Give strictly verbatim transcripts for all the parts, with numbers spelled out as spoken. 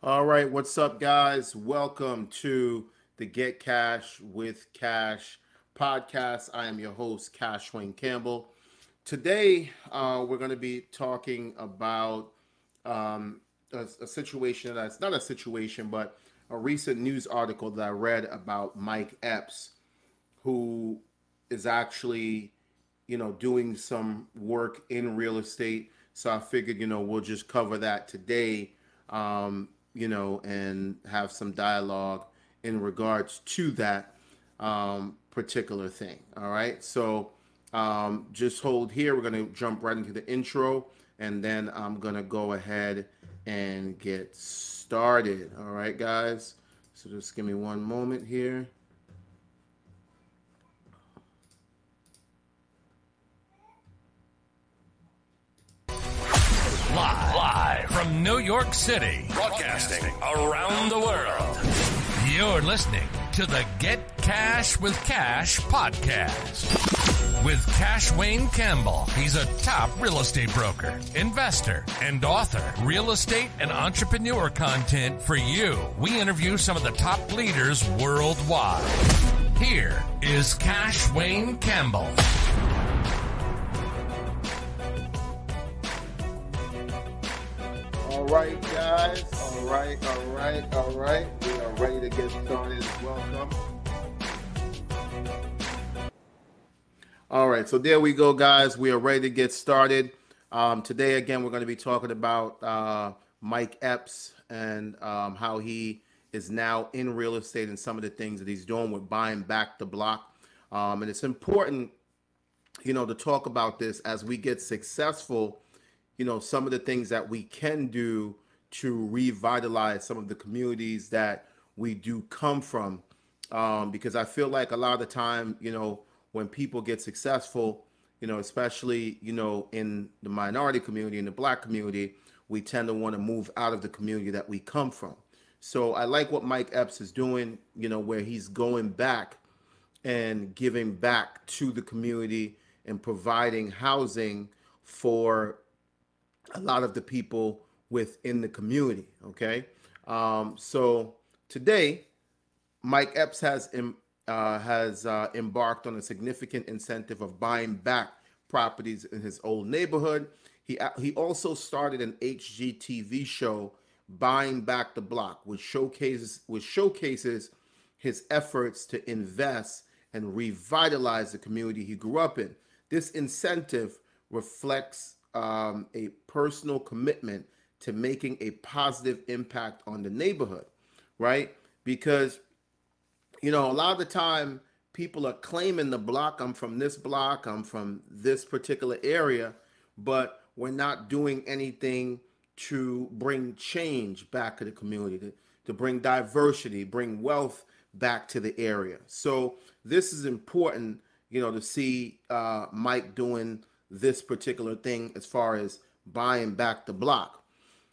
All right, what's up, guys? Welcome to the Get Cash with Cash podcast. I am your host, Cash Wayne Campbell. Today, uh, we're going to be talking about um, a, a situation that's not a situation, but a recent news article that I read about Mike Epps, who is actually, you know, doing some work in real estate. So I figured, you know, we'll just cover that today, um, you know, and have some dialogue in regards to that um, particular thing. All right. So um, just hold here. We're going to jump right into the intro, and then I'm going to go ahead and get started. All right, guys. So just give me one moment here. Live, live from New York City, broadcasting around the world. You're listening to the Get Cash with Cash podcast with Cash Wayne Campbell. He's a top real estate broker, investor, and author. Real estate and entrepreneur content for you. We interview some of the top leaders worldwide. Here is Cash Wayne Campbell. All right, guys. All right, all right, all right. We are ready to get started. Welcome. All right, so there we go, guys. We are ready to get started. Um, today, again, we're going to be talking about uh, Mike Epps and um, how he is now in real estate and some of the things that he's doing with buying back the block. Um, and it's important, you know, to talk about this as we get successful. You know, some of the things that we can do to revitalize some of the communities that we do come from. Um, because I feel like a lot of the time, you know, when people get successful, you know, especially, you know, in the minority community, in the black community, we tend to want to move out of the community that we come from. So I like what Mike Epps is doing, you know, where he's going back and giving back to the community and providing housing for a lot of the people within the community. Okay. Um, so today, Mike Epps has em- uh, has uh, embarked on a significant incentive of buying back properties in his old neighborhood. He he also started an H G T V show, Buying Back the Block, which showcases which showcases his efforts to invest and revitalize the community he grew up in. This incentive reflects um, a personal commitment to making a positive impact on the neighborhood, right? Because, you know, a lot of the time people are claiming the block. I'm from this block, I'm from this particular area, but we're not doing anything to bring change back to the community, to, to bring diversity, bring wealth back to the area. So this is important, you know, to see uh, Mike doing this particular thing as far as buying back the block.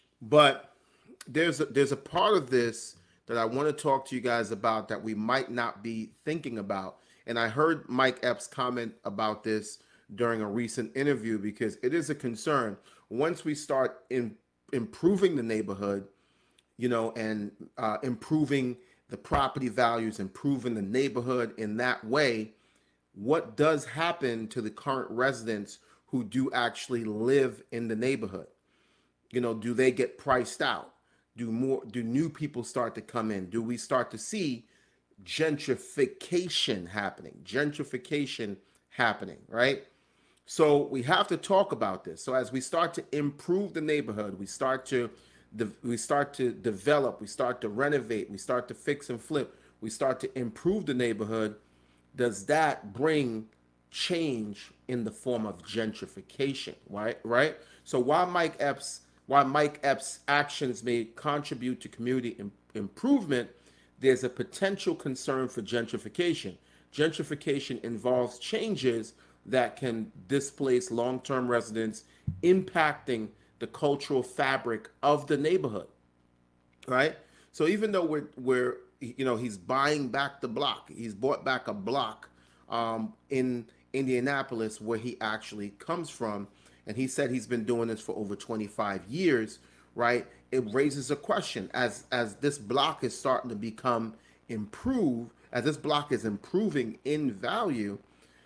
But there's a, there's a part of this that I want to talk to you guys about that we might not be thinking about. And I heard Mike Epps comment about this during a recent interview because it is a concern. Once we start in improving the neighborhood, you know, and uh, improving the property values, improving the neighborhood in that way, what does happen to the current residents who do actually live in the neighborhood? You know, do they get priced out? Do more do new people start to come in? Do we start to see gentrification happening? Gentrification happening, right? So we have to talk about this. So as we start to improve the neighborhood, we start to we start to develop, we start to renovate, we start to fix and flip, we start to improve the neighborhood. Does that bring change in the form of gentrification, right? Right. So while Mike Epps, while Mike Epps' actions may contribute to community im- improvement, there's a potential concern for gentrification. Gentrification involves changes that can displace long-term residents, impacting the cultural fabric of the neighborhood, right? So even though we're we're you know he's buying back the block, he's bought back a block um, in Indianapolis where he actually comes from, and he said he's been doing this for over twenty-five years. right? It raises a question as as this block is starting to become improved, as this block is improving in value.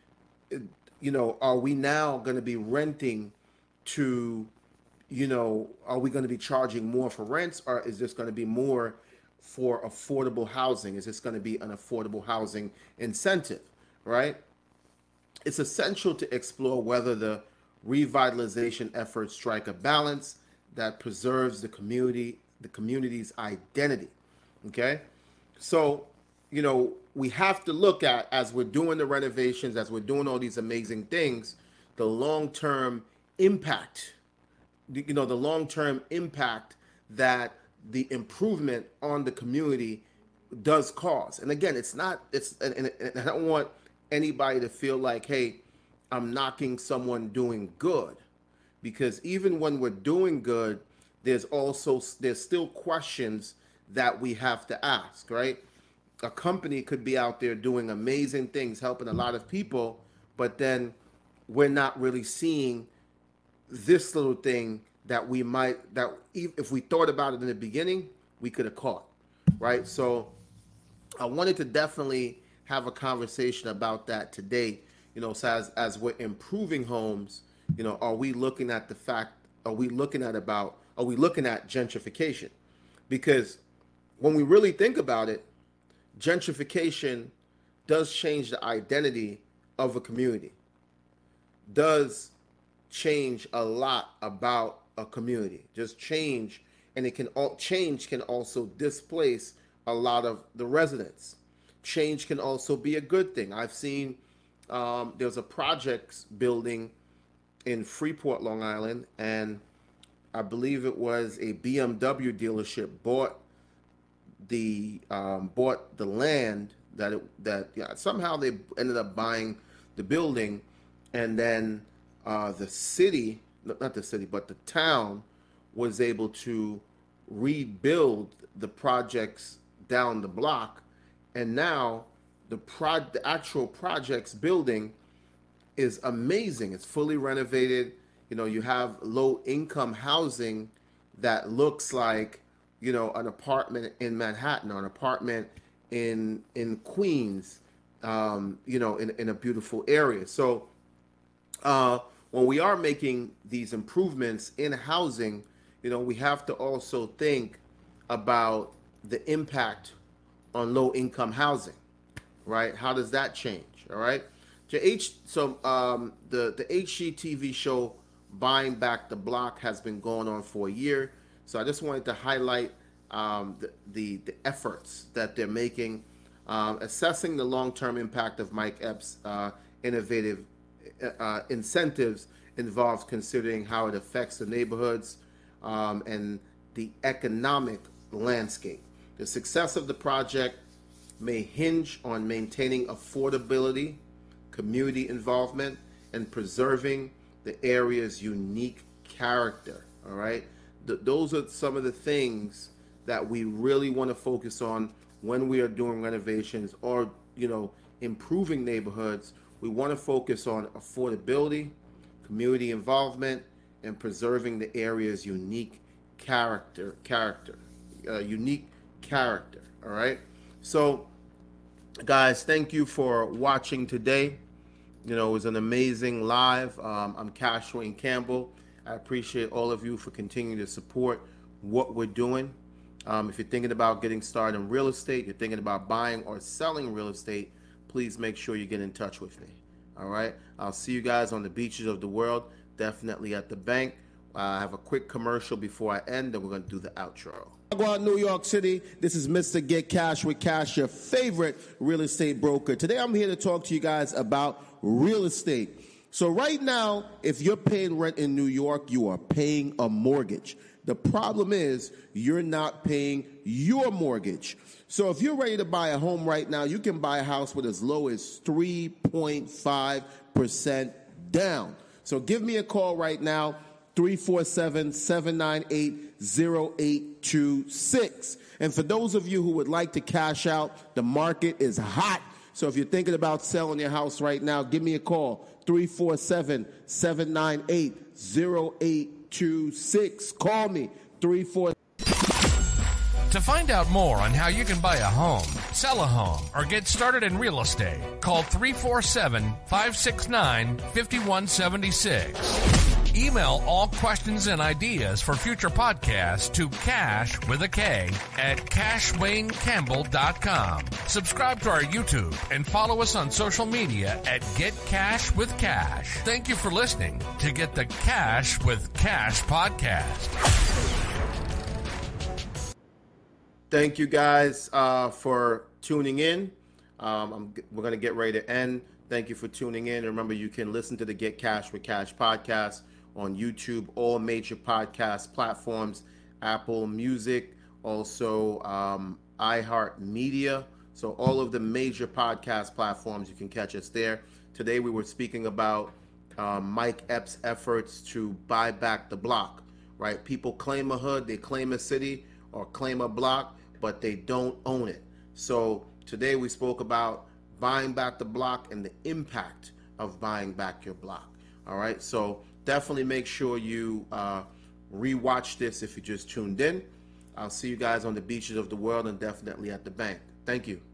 You know, are we now going to be renting to, you know, are we going to be charging more for rents, or is this going to be more for affordable housing? Is this going to be an affordable housing incentive, right? It's essential to explore whether the revitalization efforts strike a balance that preserves the community, the community's identity. Okay, so you know we have to look at, as we're doing the renovations, as we're doing all these amazing things, the long-term impact. You know, the long-term impact that the improvement on the community does cause. And again, it's not. It's and, and, and I don't want anybody to feel like, hey, I'm knocking someone doing good, because even when we're doing good, there's also there's still questions that we have to ask, right? A company could be out there doing amazing things, helping a lot of people, but then we're not really seeing this little thing that we might, that if we thought about it in the beginning, we could have caught, right? So I wanted to definitely have a conversation about that today. You know, so as, as we're improving homes, you know, are we looking at the fact, are we looking at about, are we looking at gentrification? Because when we really think about it, gentrification does change the identity of a community, does change a lot about a community, just change, and it can all change can also displace a lot of the residents. Change can also be a good thing. I've seen um, there's a projects building in Freeport, Long Island, and I believe it was a B M W dealership bought the um, bought the land that it, that yeah, somehow they ended up buying the building, and then uh, the city, not the city, but the town was able to rebuild the projects down the block, and now the pro the actual projects building is amazing. It's fully renovated. You know, you have low income housing that looks like, you know, an apartment in Manhattan or an apartment in in Queens, um, you know, in, in a beautiful area. So uh, when we are making these improvements in housing, you know, we have to also think about the impact on low income housing, right? How does that change? All right. H, so um, the, the H G T V show Buying Back the Block has been going on for a year. So I just wanted to highlight um, the, the, the efforts that they're making. Um, assessing the long-term impact of Mike Epps' uh, innovative uh, incentives involves considering how it affects the neighborhoods um, and the economic landscape. The success of the project may hinge on maintaining affordability, community involvement, and preserving the area's unique character. All right, Th- those are some of the things that we really want to focus on when we are doing renovations or, you know, improving neighborhoods. We want to focus on affordability, community involvement, and preserving the area's unique character. Character, uh, unique character. All right, so. Guys, thank you for watching today. You know, it was an amazing live. Um, I'm Cash Wayne Campbell. I appreciate all of you for continuing to support what we're doing. Um, if you're thinking about getting started in real estate, you're thinking about buying or selling real estate, please make sure you get in touch with me. All right. I'll see you guys on the beaches of the world, definitely at the bank. Uh, I have a quick commercial before I end, and we're going to do the outro. New York City, this is Mister Get Cash with Cash, your favorite real estate broker. Today I'm here to talk to you guys about real estate. So right now, if you're paying rent in New York, you are paying a mortgage. The problem is you're not paying your mortgage. So if you're ready to buy a home right now, you can buy a house with as low as three point five percent down. So give me a call right now, three four seven, seven nine eight, zero eight two six. And for those of you who would like to cash out, the market is hot. So if you're thinking about selling your house right now, give me a call, three four seven, seven nine eight, zero eight two six. Call me, three four. To find out more on how you can buy a home, sell a home, or get started in real estate, call three four seven, five six nine, five one seven six. Email all questions and ideas for future podcasts to Cash with a K at cash wayne campbell dot com. Subscribe to our YouTube and follow us on social media at Get Cash with Cash. Thank you for listening to Get the Cash with Cash podcast. Thank you guys uh, for tuning in. Um, I'm, we're going to get ready to end. Thank you for tuning in. Remember, you can listen to the Get Cash with Cash podcast on YouTube, all major podcast platforms, Apple Music, also um, iHeartMedia. So all of the major podcast platforms, you can catch us there. Today we were speaking about um, Mike Epps' efforts to buy back the block, right? People claim a hood, they claim a city or claim a block, but they don't own it. So today we spoke about buying back the block and the impact of buying back your block. All right, so definitely make sure you uh, rewatch this if you just tuned in. I'll see you guys on the beaches of the world and definitely at the bank. Thank you.